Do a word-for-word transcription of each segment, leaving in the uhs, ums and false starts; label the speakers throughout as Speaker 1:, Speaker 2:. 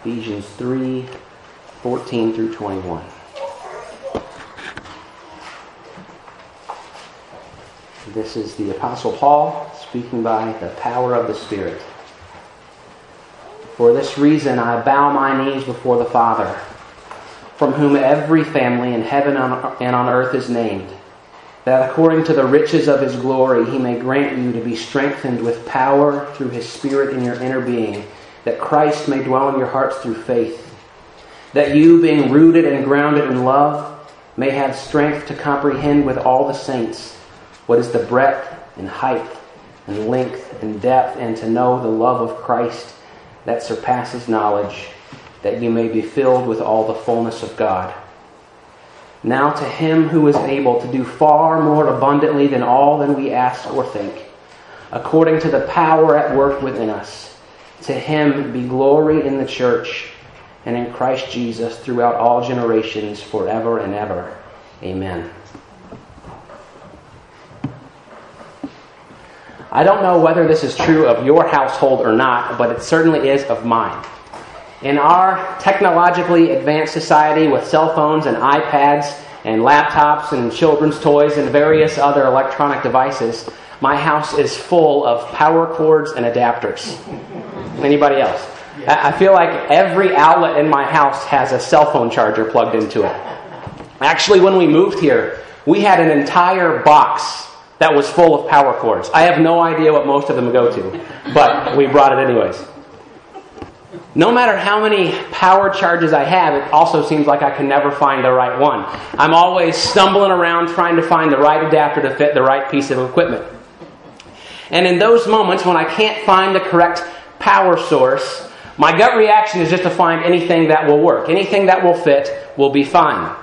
Speaker 1: Ephesians three, fourteen through twenty-one. This is the Apostle Paul speaking by the power of the Spirit. For this reason I bow my knees before the Father, from whom every family in heaven and on earth is named, that according to the riches of His glory He may grant you to be strengthened with power through His Spirit in your inner being, that Christ may dwell in your hearts through faith, that you, being rooted and grounded in love, may have strength to comprehend with all the saints what is the breadth and height and length and depth, and to know the love of Christ that surpasses knowledge, that you may be filled with all the fullness of God. Now to Him who is able to do far more abundantly than all that we ask or think, according to the power at work within us, to Him be glory in the church and in Christ Jesus throughout all generations, forever and ever. Amen. I don't know whether this is true of your household or not, but it certainly is of mine. In our technologically advanced society with cell phones and iPads and laptops and children's toys and various other electronic devices, my house is full of power cords and adapters. Anybody else? I feel like every outlet in my house has a cell phone charger plugged into it. Actually, when we moved here, we had an entire box that was full of power cords. I have no idea what most of them go to, but we brought it anyways. No matter how many power charges I have, it also seems like I can never find the right one. I'm always stumbling around trying to find the right adapter to fit the right piece of equipment. And in those moments when I can't find the correct power source, my gut reaction is just to find anything that will work. Anything that will fit will be fine.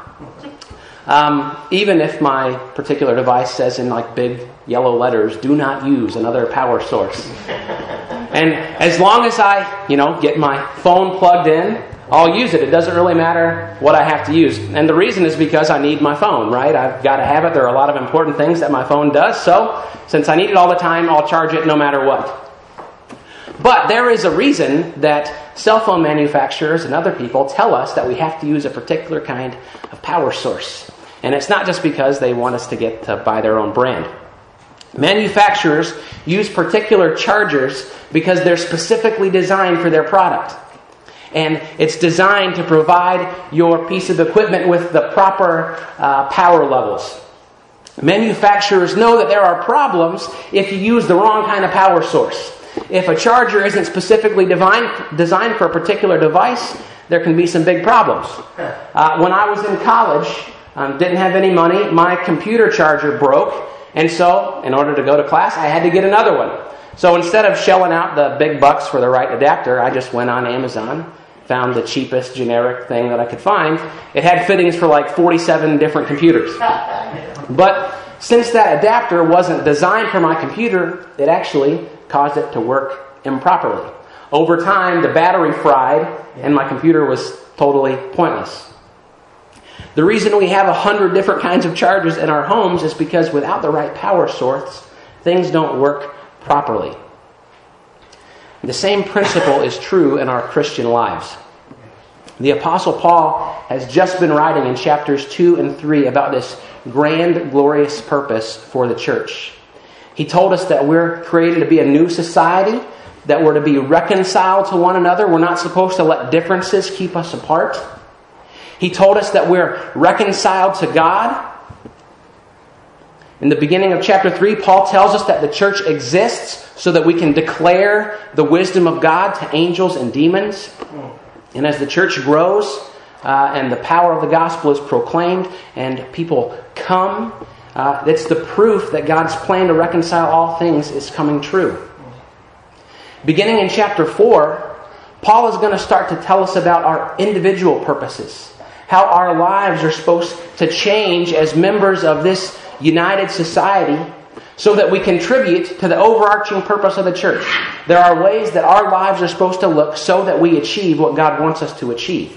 Speaker 1: Um, even if my particular device says in like big yellow letters, do not use another power source. And as long as I, you know, get my phone plugged in, I'll use it. It doesn't really matter what I have to use. And the reason is because I need my phone, right? I've got to have it. There are a lot of important things that my phone does. So since I need it all the time, I'll charge it no matter what. But there is a reason that cell phone manufacturers and other people tell us that we have to use a particular kind of power source. And it's not just because they want us to get to buy their own brand. Manufacturers use particular chargers because they're specifically designed for their product. And it's designed to provide your piece of equipment with the proper uh, power levels. Manufacturers know that there are problems if you use the wrong kind of power source. If a charger isn't specifically divine, designed for a particular device, there can be some big problems. Uh, when I was in college, um, didn't have any money, my computer charger broke, and so in order to go to class, I had to get another one. So instead of shelling out the big bucks for the right adapter, I just went on Amazon, found the cheapest generic thing that I could find. It had fittings for like forty-seven different computers. But since that adapter wasn't designed for my computer, it actually caused it to work improperly. Over time, the battery fried, and my computer was totally pointless. The reason we have a hundred different kinds of chargers in our homes is because without the right power source, things don't work properly. The same principle is true in our Christian lives. The Apostle Paul has just been writing in chapters two and three about this grand, glorious purpose for the church. He told us that we're created to be a new society, that we're to be reconciled to one another. We're not supposed to let differences keep us apart. He told us that we're reconciled to God. In the beginning of chapter three, Paul tells us that the church exists so that we can declare the wisdom of God to angels and demons. And as the church grows uh, and the power of the gospel is proclaimed and people come, uh, it's the proof that God's plan to reconcile all things is coming true. Beginning in chapter four, Paul is going to start to tell us about our individual purposes, how our lives are supposed to change as members of this united society so that we contribute to the overarching purpose of the church. There are ways that our lives are supposed to look so that we achieve what God wants us to achieve.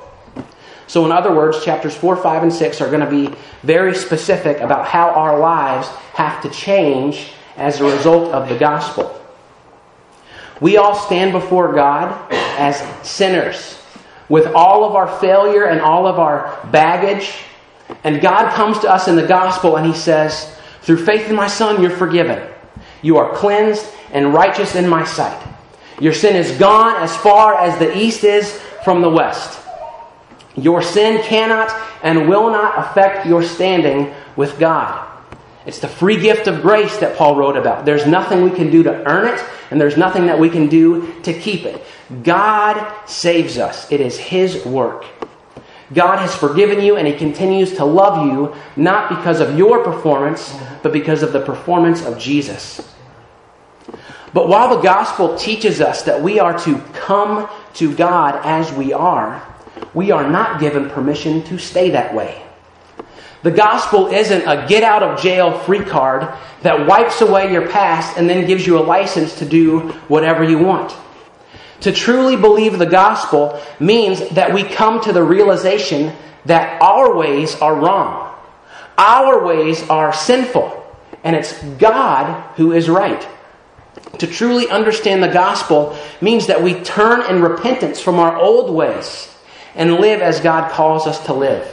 Speaker 1: So in other words, chapters four, five, and six are going to be very specific about how our lives have to change as a result of the gospel. We all stand before God as sinners with all of our failure and all of our baggage. And God comes to us in the gospel and He says, through faith in my Son, you're forgiven. You are cleansed and righteous in my sight. Your sin is gone as far as the east is from the west. Your sin cannot and will not affect your standing with God. It's the free gift of grace that Paul wrote about. There's nothing we can do to earn it, and there's nothing that we can do to keep it. God saves us. It is His work. God has forgiven you, and He continues to love you, not because of your performance, but because of the performance of Jesus. But while the gospel teaches us that we are to come to God as we are, we are not given permission to stay that way. The gospel isn't a get-out-of-jail-free card that wipes away your past and then gives you a license to do whatever you want. To truly believe the gospel means that we come to the realization that our ways are wrong. Our ways are sinful, and it's God who is right. To truly understand the gospel means that we turn in repentance from our old ways and live as God calls us to live.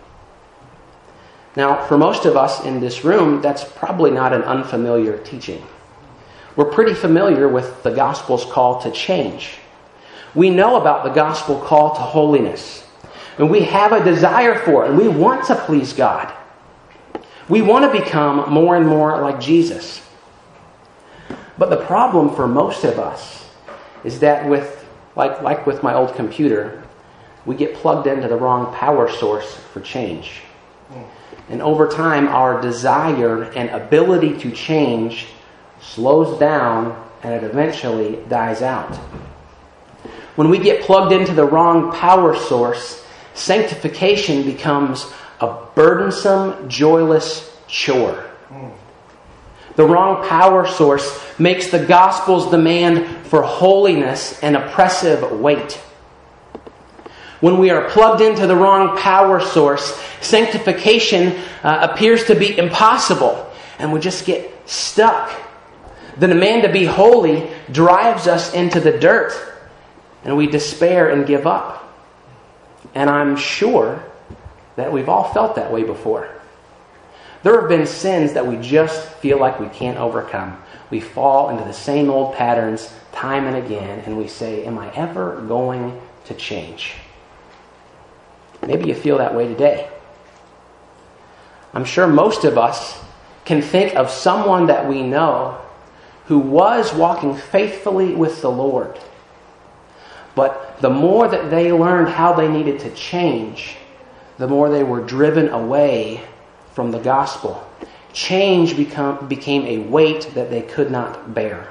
Speaker 1: Now, for most of us in this room, that's probably not an unfamiliar teaching. We're pretty familiar with the gospel's call to change. We know about the gospel call to holiness. And we have a desire for it, and we want to please God. We want to become more and more like Jesus. But the problem for most of us is that with, like, like with my old computer, we get plugged into the wrong power source for change. And over time, our desire and ability to change slows down and it eventually dies out. When we get plugged into the wrong power source, sanctification becomes a burdensome, joyless chore. The wrong power source makes the gospel's demand for holiness an oppressive weight. When we are plugged into the wrong power source, sanctification uh, appears to be impossible, and we just get stuck. The demand to be holy drives us into the dirt, and we despair and give up. And I'm sure that we've all felt that way before. There have been sins that we just feel like we can't overcome. We fall into the same old patterns time and again, and we say, am I ever going to change? Maybe you feel that way today. I'm sure most of us can think of someone that we know who was walking faithfully with the Lord. But the more that they learned how they needed to change, the more they were driven away from the gospel. Change become, became a weight that they could not bear.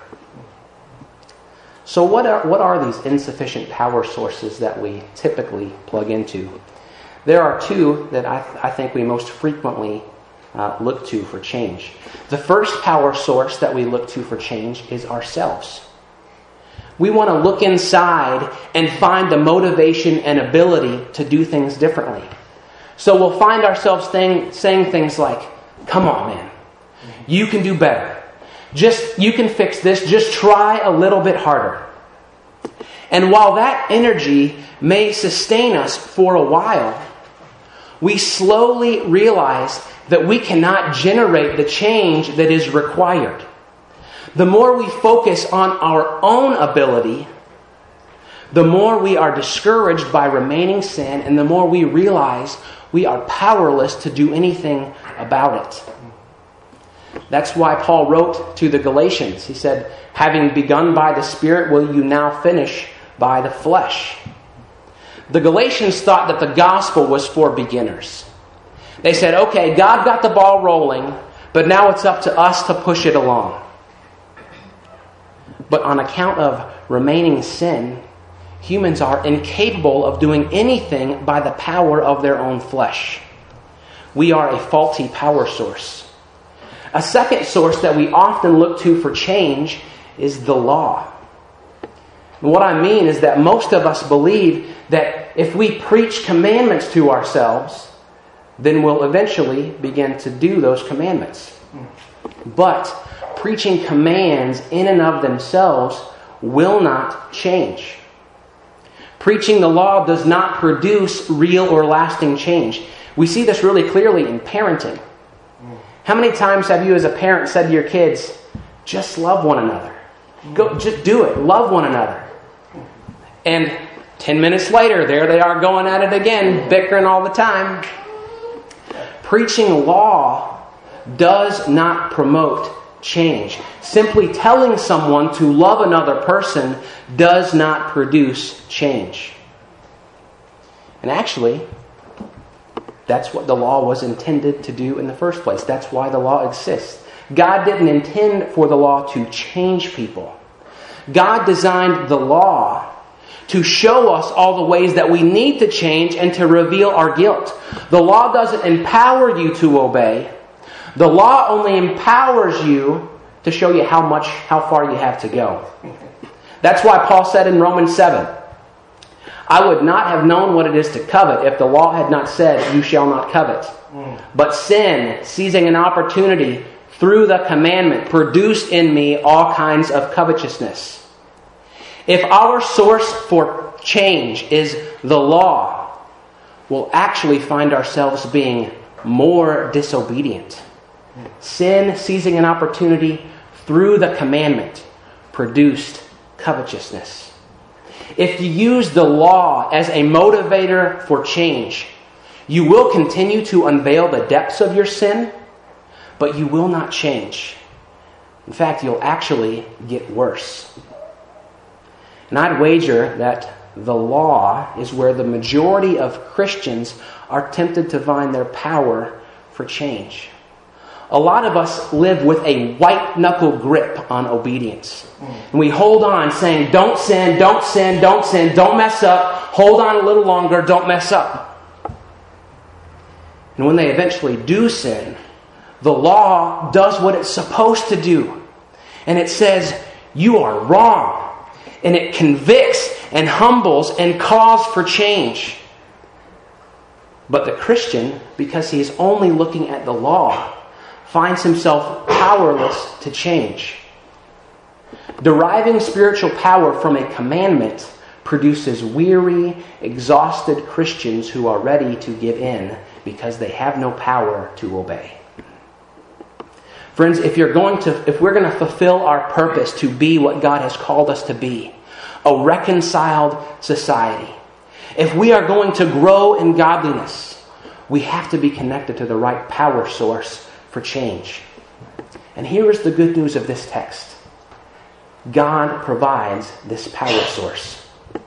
Speaker 1: So what are, what are these insufficient power sources that we typically plug into? There are two that I, th- I think we most frequently uh, look to for change. The first power source that we look to for change is ourselves. We want to look inside and find the motivation and ability to do things differently. So we'll find ourselves thing, saying things like, come on, man, you can do better. Just, you can fix this. Just try a little bit harder. And while that energy may sustain us for a while, we slowly realize that we cannot generate the change that is required. The more we focus on our own ability, the more we are discouraged by remaining sin, and the more we realize we are powerless to do anything about it. That's why Paul wrote to the Galatians. He said, having begun by the Spirit, will you now finish by the flesh? The Galatians thought that the gospel was for beginners. They said, okay, God got the ball rolling, but now it's up to us to push it along. But on account of remaining sin, humans are incapable of doing anything by the power of their own flesh. We are a faulty power source. A second source that we often look to for change is the law. And what I mean is that most of us believe that if we preach commandments to ourselves, then we'll eventually begin to do those commandments. But preaching commands in and of themselves will not change. Preaching the law does not produce real or lasting change. We see this really clearly in parenting. How many times have you as a parent said to your kids, just love one another? Go, just do it. Love one another. And ten minutes later, there they are going at it again, bickering all the time. Preaching law does not promote change. Simply telling someone to love another person does not produce change. And actually, that's what the law was intended to do in the first place. That's why the law exists. God didn't intend for the law to change people. God designed the law to show us all the ways that we need to change and to reveal our guilt. The law doesn't empower you to obey. The law only empowers you to show you how much, how far you have to go. That's why Paul said in Romans seven, I would not have known what it is to covet if the law had not said, you shall not covet. Mm. But sin, seizing an opportunity through the commandment, produced in me all kinds of covetousness. If our source for change is the law, we'll actually find ourselves being more disobedient. Sin, seizing an opportunity through the commandment, produced covetousness. If you use the law as a motivator for change, you will continue to unveil the depths of your sin, but you will not change. In fact, you'll actually get worse. And I'd wager that the law is where the majority of Christians are tempted to find their power for change. A lot of us live with a white-knuckle grip on obedience. And we hold on saying, don't sin, don't sin, don't sin, don't mess up, hold on a little longer, don't mess up. And when they eventually do sin, the law does what it's supposed to do. And it says, you are wrong. And it convicts and humbles and calls for change. But the Christian, because he is only looking at the law, finds himself powerless to change. Deriving spiritual power from a commandment produces weary, exhausted Christians who are ready to give in because they have no power to obey. Friends, if you're going to, if we're going to fulfill our purpose to be what God has called us to be, a reconciled society, if we are going to grow in godliness, we have to be connected to the right power source for change. And here is the good news of this text. God provides this power source.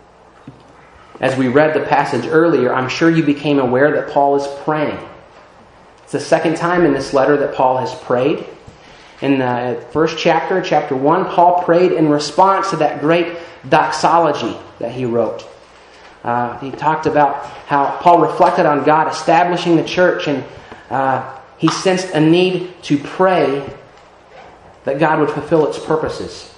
Speaker 1: As we read the passage earlier, I'm sure you became aware that Paul is praying. It's the second time in this letter that Paul has prayed. In the first chapter, chapter one, Paul prayed in response to that great doxology that he wrote. Uh, he talked about how Paul reflected on God establishing the church, and uh, he sensed a need to pray that God would fulfill its purposes.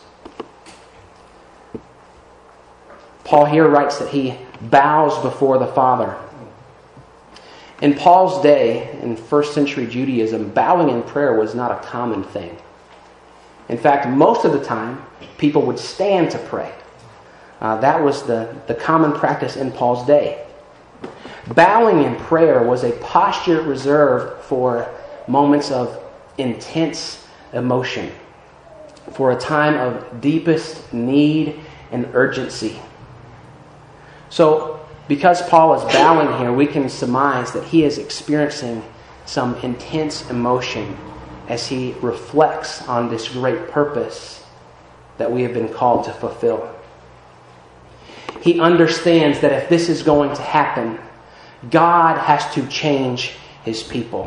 Speaker 1: Paul here writes that he bows before the Father. In Paul's day, in first century Judaism, bowing in prayer was not a common thing. In fact, most of the time, people would stand to pray. Uh, that was the, the common practice in Paul's day. Bowing in prayer was a posture reserved for moments of intense emotion, for a time of deepest need and urgency. So, because Paul is bowing here, we can surmise that he is experiencing some intense emotion as he reflects on this great purpose that we have been called to fulfill. He understands that if this is going to happen, God has to change his people.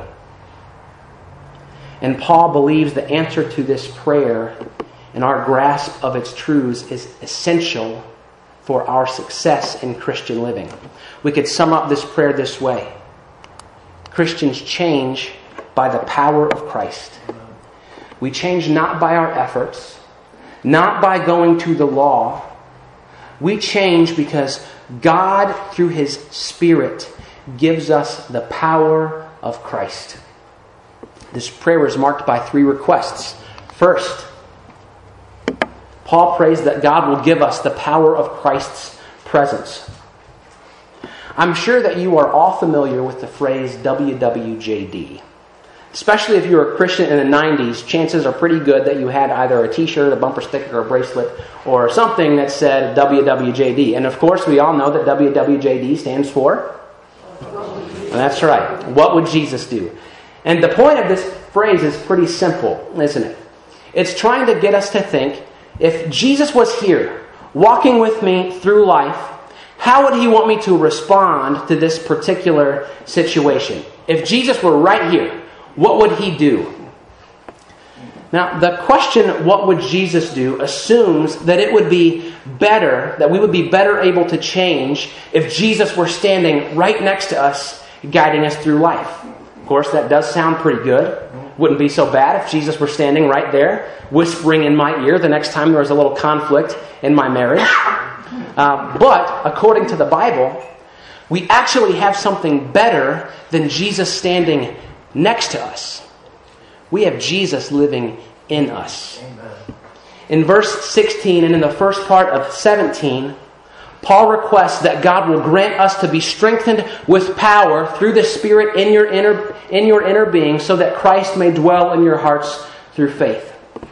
Speaker 1: And Paul believes the answer to this prayer and our grasp of its truths is essential for our success in Christian living. We could sum up this prayer this way. Christians change by the power of Christ. We change not by our efforts, not by going to the law. We change because God, through His Spirit, gives us the power of Christ. This prayer is marked by three requests. First, Paul prays that God will give us the power of Christ's presence. I'm sure that you are all familiar with the phrase W W J D. Especially if you were a Christian in the nineties, chances are pretty good that you had either a t-shirt, a bumper sticker, or a bracelet, or something that said W W J D. And of course, we all know that W W J D stands for? That's right. What would Jesus do? And the point of this phrase is pretty simple, isn't it? It's trying to get us to think, if Jesus was here, walking with me through life, how would he want me to respond to this particular situation? If Jesus were right here, what would he do? Now, the question, what would Jesus do, assumes that it would be better, that we would be better able to change if Jesus were standing right next to us, guiding us through life. Of course, that does sound pretty good. Wouldn't be so bad if Jesus were standing right there, whispering in my ear the next time there was a little conflict in my marriage. Uh, but, according to the Bible, we actually have something better than Jesus standing next to us. We have Jesus living in us. Amen. In verse sixteen and in the first part of seventeen, Paul requests that God will grant us to be strengthened with power through the Spirit in your inner, in your inner being, so that Christ may dwell in your hearts through faith.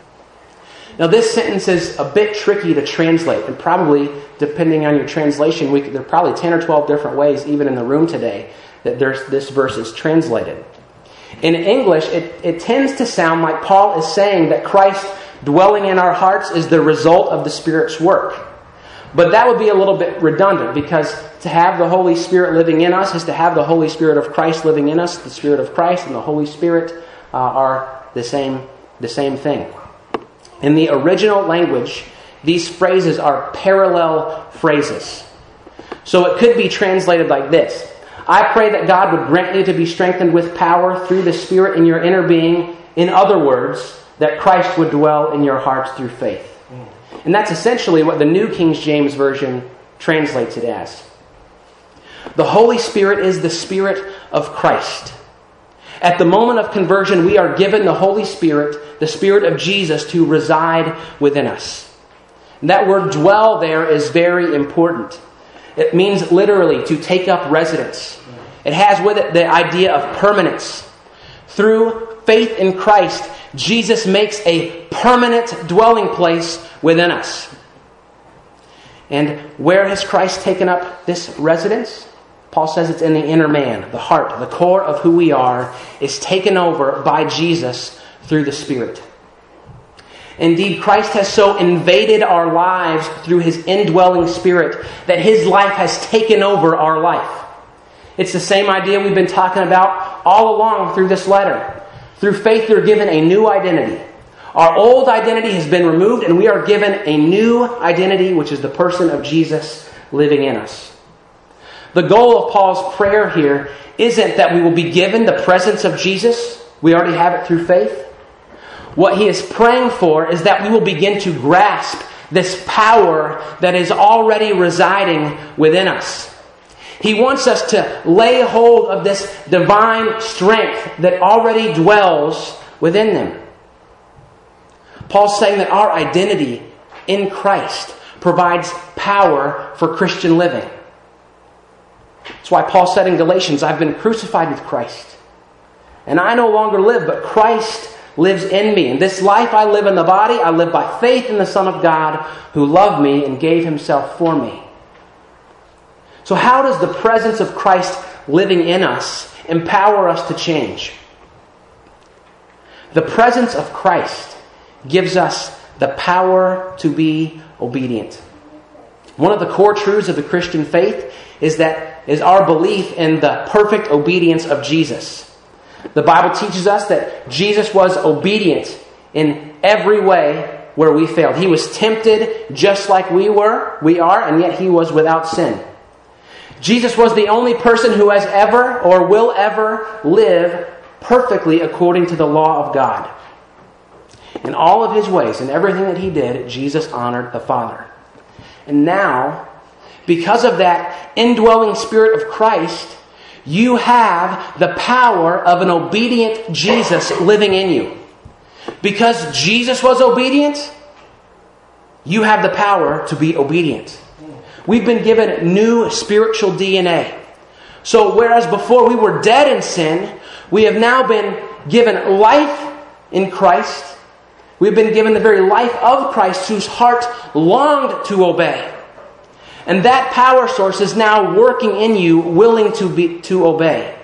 Speaker 1: Now, this sentence is a bit tricky to translate, and probably, depending on your translation, we could, there are probably ten or twelve different ways, even in the room today, that there's, this verse is translated. In English, it, it tends to sound like Paul is saying that Christ dwelling in our hearts is the result of the Spirit's work. But that would be a little bit redundant, because to have the Holy Spirit living in us is to have the Holy Spirit of Christ living in us. The Spirit of Christ and the Holy Spirit uh, are the same, the same thing. In the original language, these phrases are parallel phrases. So it could be translated like this. I pray that God would grant you to be strengthened with power through the Spirit in your inner being. In other words, that Christ would dwell in your hearts through faith. And that's essentially what the New King James Version translates it as. The Holy Spirit is the Spirit of Christ. At the moment of conversion, we are given the Holy Spirit, the Spirit of Jesus, to reside within us. And that word dwell there is very important. It means literally to take up residence. It has with it the idea of permanence. Through faith in Christ, Jesus makes a permanent dwelling place within us. And where has Christ taken up this residence? Paul says it's in the inner man. The heart, the core of who we are, is taken over by Jesus through the Spirit. Indeed, Christ has so invaded our lives through His indwelling Spirit that His life has taken over our life. It's the same idea we've been talking about all along through this letter. Through faith, you're given a new identity. Our old identity has been removed, and we are given a new identity, which is the person of Jesus living in us. The goal of Paul's prayer here isn't that we will be given the presence of Jesus. We already have it through faith. What he is praying for is that we will begin to grasp this power that is already residing within us. He wants us to lay hold of this divine strength that already dwells within them. Paul's saying that our identity in Christ provides power for Christian living. That's why Paul said in Galatians, I've been crucified with Christ. And I no longer live, but Christ lives in me. In this life I live in the body, I live by faith in the Son of God who loved me and gave Himself for me. So how does the presence of Christ living in us empower us to change? The presence of Christ gives us the power to be obedient. One of the core truths of the Christian faith is that is our belief in the perfect obedience of Jesus. The Bible teaches us that Jesus was obedient in every way where we failed. He was tempted just like we were, we are, and yet He was without sin. Jesus was the only person who has ever or will ever live perfectly according to the law of God. In all of His ways, in everything that He did, Jesus honored the Father. And now, because of that indwelling Spirit of Christ, you have the power of an obedient Jesus living in you. Because Jesus was obedient, you have the power to be obedient. We've been given new spiritual D N A. So whereas before we were dead in sin, we have now been given life in Christ. We've been given the very life of Christ, whose heart longed to obey. And that power source is now working in you, willing to be to obey.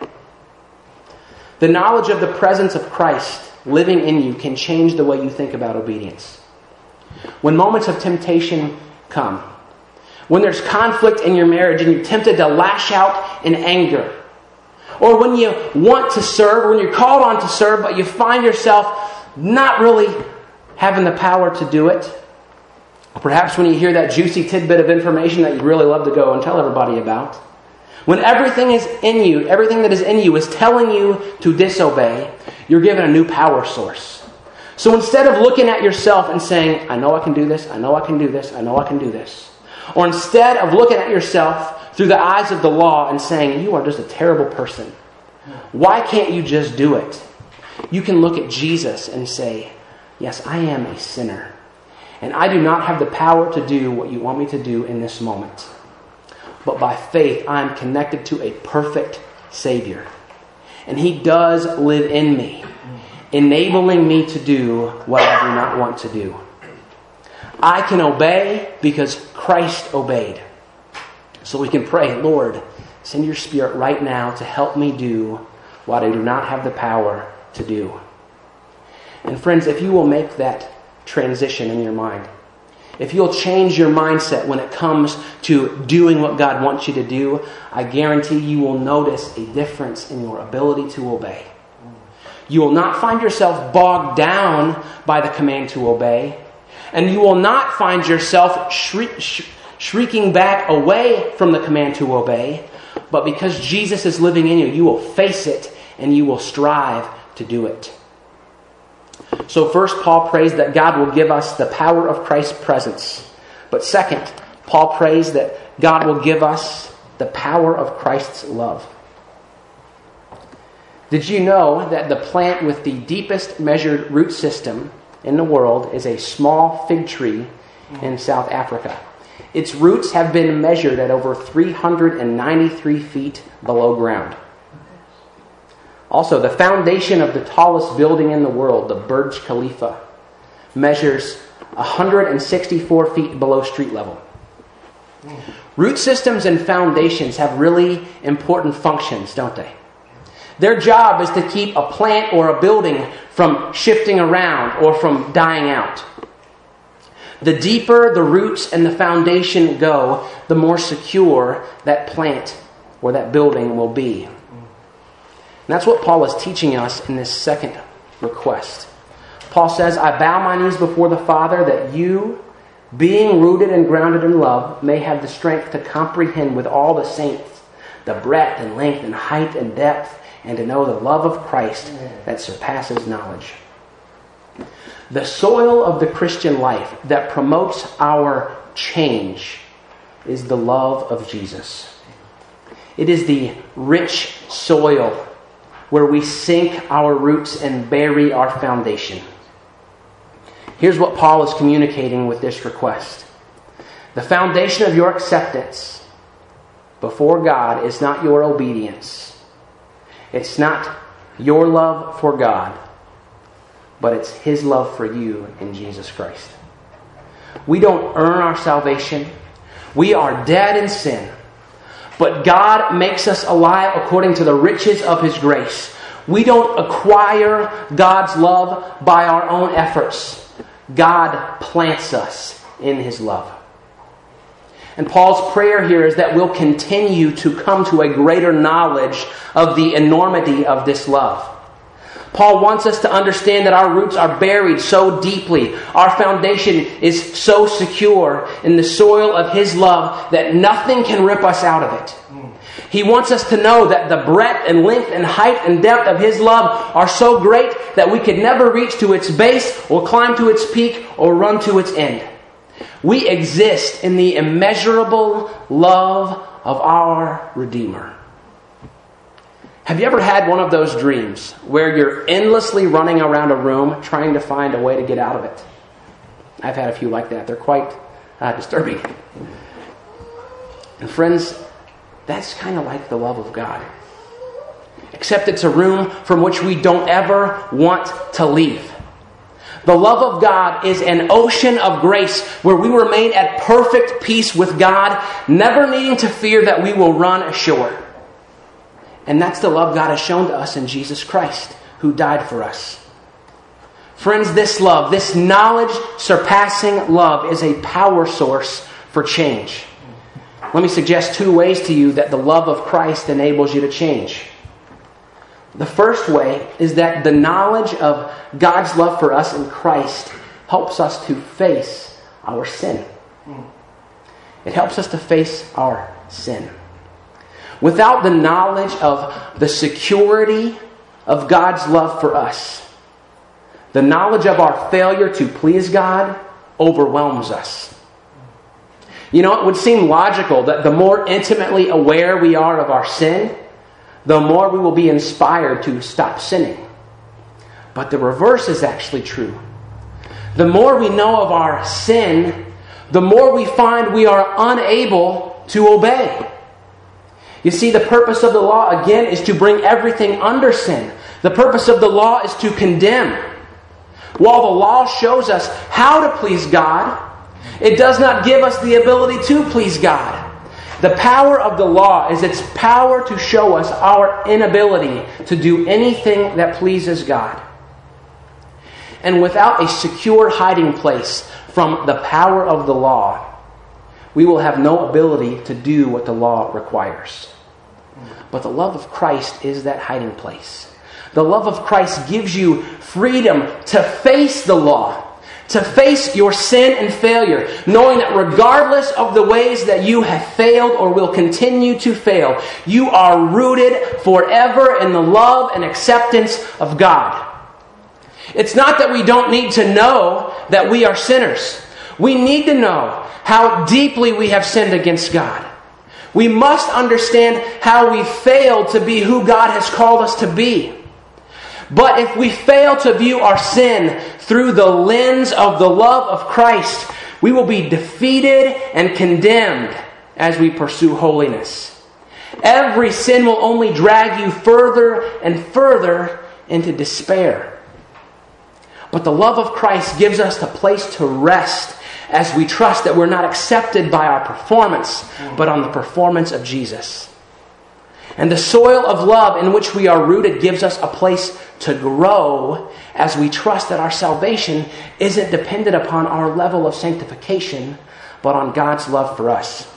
Speaker 1: The knowledge of the presence of Christ living in you can change the way you think about obedience. When moments of temptation come, when there's conflict in your marriage and you're tempted to lash out in anger, or when you want to serve, when you're called on to serve, but you find yourself not really having the power to do it, or perhaps when you hear that juicy tidbit of information that you'd really love to go and tell everybody about, when everything is in you, everything that is in you is telling you to disobey, you're given a new power source. So instead of looking at yourself and saying, I know I can do this, I know I can do this, I know I can do this, or instead of looking at yourself through the eyes of the law and saying, you are just a terrible person, why can't you just do it? You can look at Jesus and say, yes, I am a sinner, and I do not have the power to do what you want me to do in this moment. But by faith, I am connected to a perfect Savior. And He does live in me, enabling me to do what I do not want to do. I can obey because Christ obeyed. So we can pray, Lord, send your Spirit right now to help me do what I do not have the power to do. And friends, if you will make that transition in your mind, if you'll change your mindset when it comes to doing what God wants you to do, I guarantee you will notice a difference in your ability to obey. You will not find yourself bogged down by the command to obey, and you will not find yourself shriek, sh- shrieking back away from the command to obey, but because Jesus is living in you, you will face it and you will strive to do it. So first, Paul prays that God will give us the power of Christ's presence. But second, Paul prays that God will give us the power of Christ's love. Did you know that the plant with the deepest measured root system in the world is a small fig tree in South Africa? Its roots have been measured at over three hundred ninety-three feet below ground. Also, the foundation of the tallest building in the world, the Burj Khalifa, measures one hundred sixty-four feet below street level. Root systems and foundations have really important functions, don't they? Their job is to keep a plant or a building from shifting around or from dying out. The deeper the roots and the foundation go, the more secure that plant or that building will be. And that's what Paul is teaching us in this second request. Paul says, I bow my knees before the Father that you, being rooted and grounded in love, may have the strength to comprehend with all the saints the breadth and length and height and depth, and to know the love of Christ that surpasses knowledge. The soil of the Christian life that promotes our change is the love of Jesus. It is the rich soil where we sink our roots and bury our foundation. Here's what Paul is communicating with this request. The foundation of your acceptance before God is not your obedience. It's not your love for God, but it's His love for you in Jesus Christ. We don't earn our salvation. We are dead in sin. But God makes us alive according to the riches of His grace. We don't acquire God's love by our own efforts. God plants us in His love. And Paul's prayer here is that we'll continue to come to a greater knowledge of the enormity of this love. Paul wants us to understand that our roots are buried so deeply. Our foundation is so secure in the soil of His love that nothing can rip us out of it. He wants us to know that the breadth and length and height and depth of His love are so great that we could never reach to its base or climb to its peak or run to its end. We exist in the immeasurable love of our Redeemer. Have you ever had one of those dreams where you're endlessly running around a room trying to find a way to get out of it? I've had a few like that. They're quite uh, disturbing. And friends, that's kind of like the love of God. Except it's a room from which we don't ever want to leave. The love of God is an ocean of grace where we were made at perfect peace with God, never needing to fear that we will run ashore. And that's the love God has shown to us in Jesus Christ, who died for us. Friends, this love, this knowledge-surpassing love is a power source for change. Let me suggest two ways to you that the love of Christ enables you to change. The first way is that the knowledge of God's love for us in Christ helps us to face our sin. It helps us to face our sin. Without the knowledge of the security of God's love for us, the knowledge of our failure to please God overwhelms us. You know, it would seem logical that the more intimately aware we are of our sin, the more we will be inspired to stop sinning. But the reverse is actually true. The more we know of our sin, the more we find we are unable to obey. You see, the purpose of the law, again, is to bring everything under sin. The purpose of the law is to condemn. While the law shows us how to please God, it does not give us the ability to please God. The power of the law is its power to show us our inability to do anything that pleases God. And without a secure hiding place from the power of the law, we will have no ability to do what the law requires. But the love of Christ is that hiding place. The love of Christ gives you freedom to face the law, to face your sin and failure, knowing that regardless of the ways that you have failed or will continue to fail, you are rooted forever in the love and acceptance of God. It's not that we don't need to know that we are sinners. We need to know how deeply we have sinned against God. We must understand how we failed to be who God has called us to be. But if we fail to view our sin through the lens of the love of Christ, we will be defeated and condemned as we pursue holiness. Every sin will only drag you further and further into despair. But the love of Christ gives us a place to rest as we trust that we're not accepted by our performance, but on the performance of Jesus. And the soil of love in which we are rooted gives us a place to grow as we trust that our salvation isn't dependent upon our level of sanctification, but on God's love for us.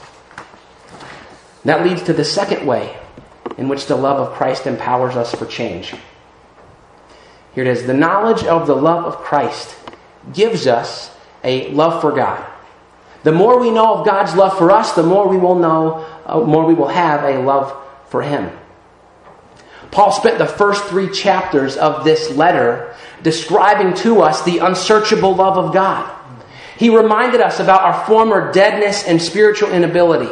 Speaker 1: That leads to the second way in which the love of Christ empowers us for change. Here it is. The knowledge of the love of Christ gives us a love for God. The more we know of God's love for us, the more we will know, uh, more we will have a love for Him. Paul spent the first three chapters of this letter describing to us the unsearchable love of God. He reminded us about our former deadness and spiritual inability,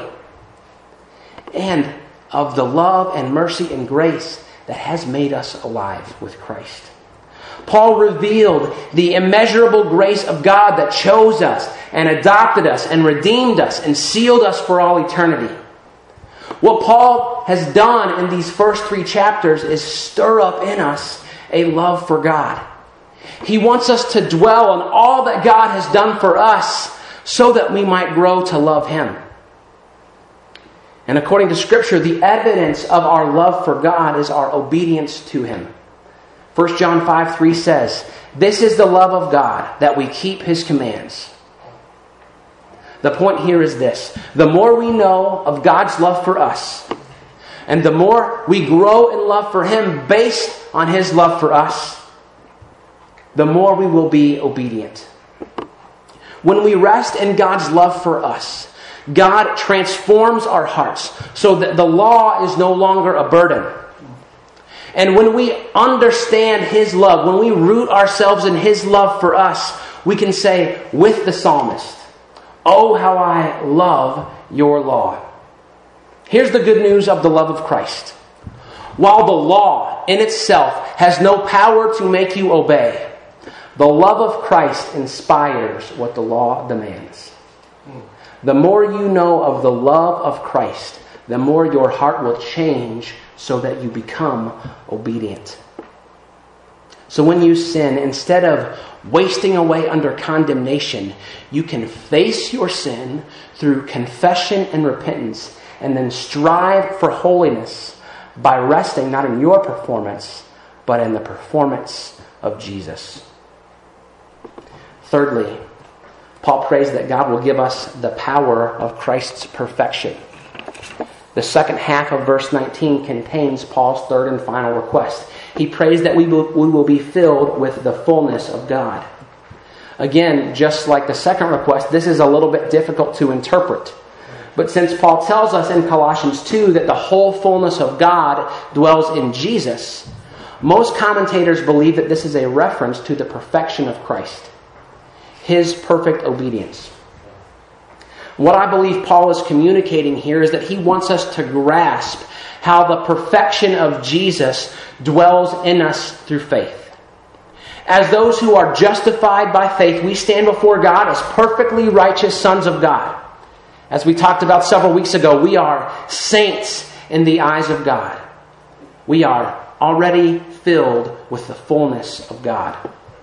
Speaker 1: and of the love and mercy and grace that has made us alive with Christ. Paul revealed the immeasurable grace of God that chose us and adopted us and redeemed us and sealed us for all eternity. What Paul has done in these first three chapters is stir up in us a love for God. He wants us to dwell on all that God has done for us so that we might grow to love Him. And according to Scripture, the evidence of our love for God is our obedience to Him. First John five three says, "This is the love of God, that we keep His commands." The point here is this: the more we know of God's love for us, and the more we grow in love for Him based on His love for us, the more we will be obedient. When we rest in God's love for us, God transforms our hearts so that the law is no longer a burden. And when we understand His love, when we root ourselves in His love for us, we can say with the psalmist, "Oh, how I love your law." Here's the good news of the love of Christ. While the law in itself has no power to make you obey, the love of Christ inspires what the law demands. The more you know of the love of Christ, the more your heart will change so that you become obedient. So when you sin, instead of wasting away under condemnation, you can face your sin through confession and repentance, and then strive for holiness by resting not in your performance, but in the performance of Jesus. Thirdly, Paul prays that God will give us the power of Christ's perfection. The second half of verse nineteen contains Paul's third and final request. He prays that we will, we will be filled with the fullness of God. Again, just like the second request, this is a little bit difficult to interpret. But since Paul tells us in Colossians two that the whole fullness of God dwells in Jesus, most commentators believe that this is a reference to the perfection of Christ, His perfect obedience. What I believe Paul is communicating here is that he wants us to grasp how the perfection of Jesus dwells in us through faith. As those who are justified by faith, we stand before God as perfectly righteous sons of God. As we talked about several weeks ago, we are saints in the eyes of God. We are already filled with the fullness of God.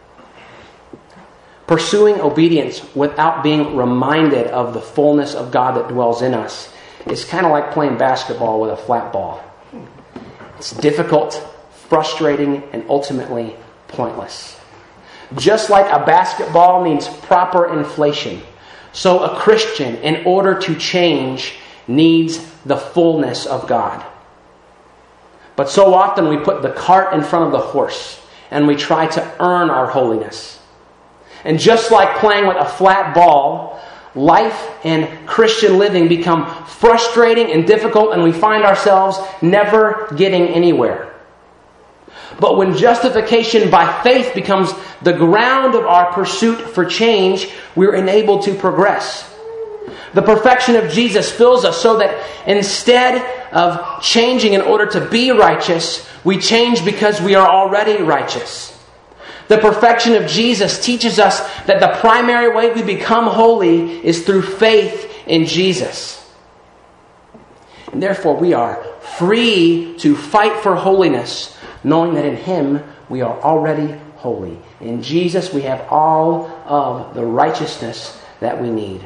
Speaker 1: Pursuing obedience without being reminded of the fullness of God that dwells in us is kind of like playing basketball with a flat ball. It's difficult, frustrating, and ultimately pointless. Just like a basketball needs proper inflation, so a Christian, in order to change, needs the fullness of God. But so often we put the cart in front of the horse, and we try to earn our holiness. And just like playing with a flat ball, life and Christian living become frustrating and difficult, and we find ourselves never getting anywhere. But when justification by faith becomes the ground of our pursuit for change, we're enabled to progress. The perfection of Jesus fills us so that instead of changing in order to be righteous, we change because we are already righteous. The perfection of Jesus teaches us that the primary way we become holy is through faith in Jesus. And therefore, we are free to fight for holiness, knowing that in Him we are already holy. In Jesus we have all of the righteousness that we need.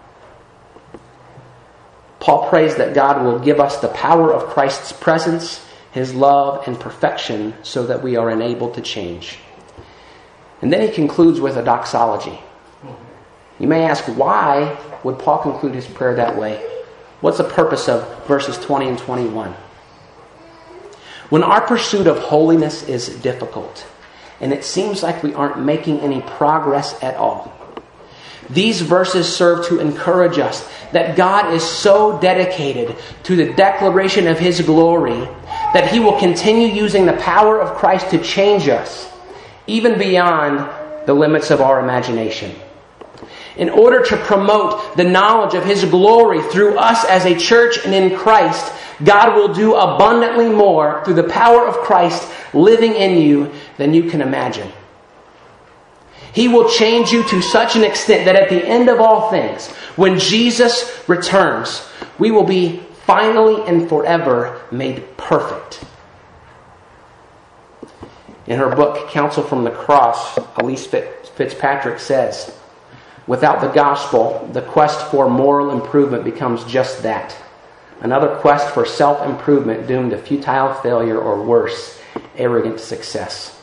Speaker 1: Paul prays that God will give us the power of Christ's presence, His love, and perfection so that we are enabled to change. And then he concludes with a doxology. You may ask, why would Paul conclude his prayer that way? What's the purpose of verses twenty and twenty-one? When our pursuit of holiness is difficult, and it seems like we aren't making any progress at all, these verses serve to encourage us that God is so dedicated to the declaration of His glory that He will continue using the power of Christ to change us, even beyond the limits of our imagination. In order to promote the knowledge of His glory through us as a church and in Christ, God will do abundantly more through the power of Christ living in you than you can imagine. He will change you to such an extent that at the end of all things, when Jesus returns, we will be finally and forever made perfect. In her book, Counsel from the Cross, Elise Fitzpatrick says, without the gospel, the quest for moral improvement becomes just that. Another quest for self-improvement doomed to futile failure or worse, arrogant success.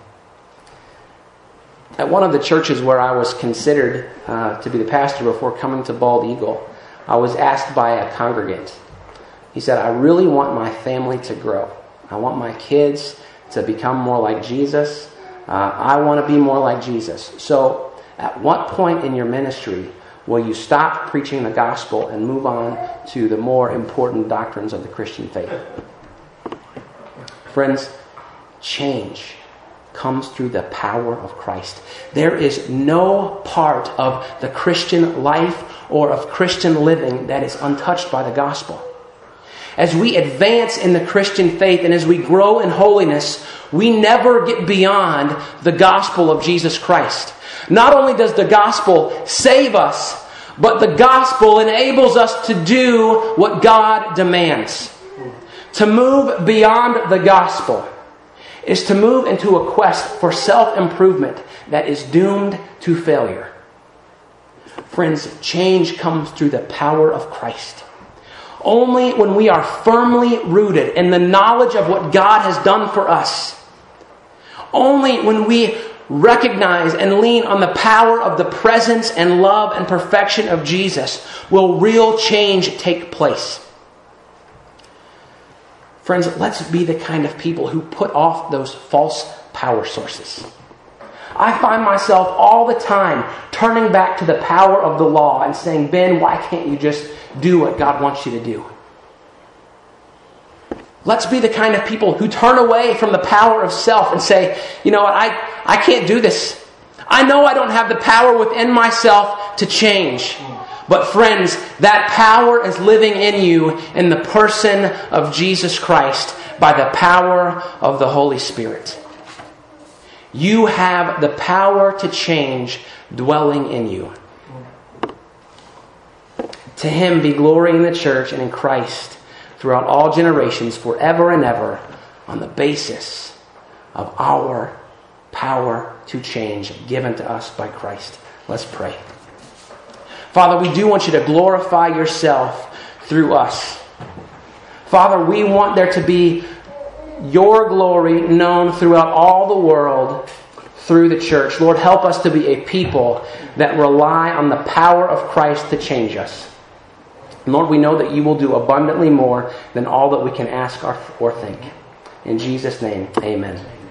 Speaker 1: At one of the churches where I was considered uh, to be the pastor before coming to Bald Eagle, I was asked by a congregant. He said, I really want my family to grow. I want my kids to become more like Jesus. Uh, I want to be more like Jesus. So, at what point in your ministry will you stop preaching the gospel and move on to the more important doctrines of the Christian faith? Friends, change comes through the power of Christ. There is no part of the Christian life or of Christian living that is untouched by the gospel. As we advance in the Christian faith and as we grow in holiness, we never get beyond the gospel of Jesus Christ. Not only does the gospel save us, But the gospel enables us to do what God demands. To move beyond the gospel is to move into a quest for self-improvement that is doomed to failure. Friends, change comes through the power of Christ. Only when we are firmly rooted in the knowledge of what God has done for us, only when we recognize and lean on the power of the presence and love and perfection of Jesus, will real change take place. Friends, let's be the kind of people who put off those false power sources. I find myself all the time turning back to the power of the law and saying, Ben, why can't you just do what God wants you to do? Let's be the kind of people who turn away from the power of self and say, you know what, I, I can't do this. I know I don't have the power within myself to change. But friends, that power is living in you in the person of Jesus Christ by the power of the Holy Spirit. You have the power to change dwelling in you. To Him be glory in the church and in Christ throughout all generations, forever and ever, on the basis of our power to change given to us by Christ. Let's pray. Father, we do want you to glorify yourself through us. Father, we want there to be your glory known throughout all the world through the church. Lord, help us to be a people that rely on the power of Christ to change us. Lord, we know that you will do abundantly more than all that we can ask or think. In Jesus' name, amen.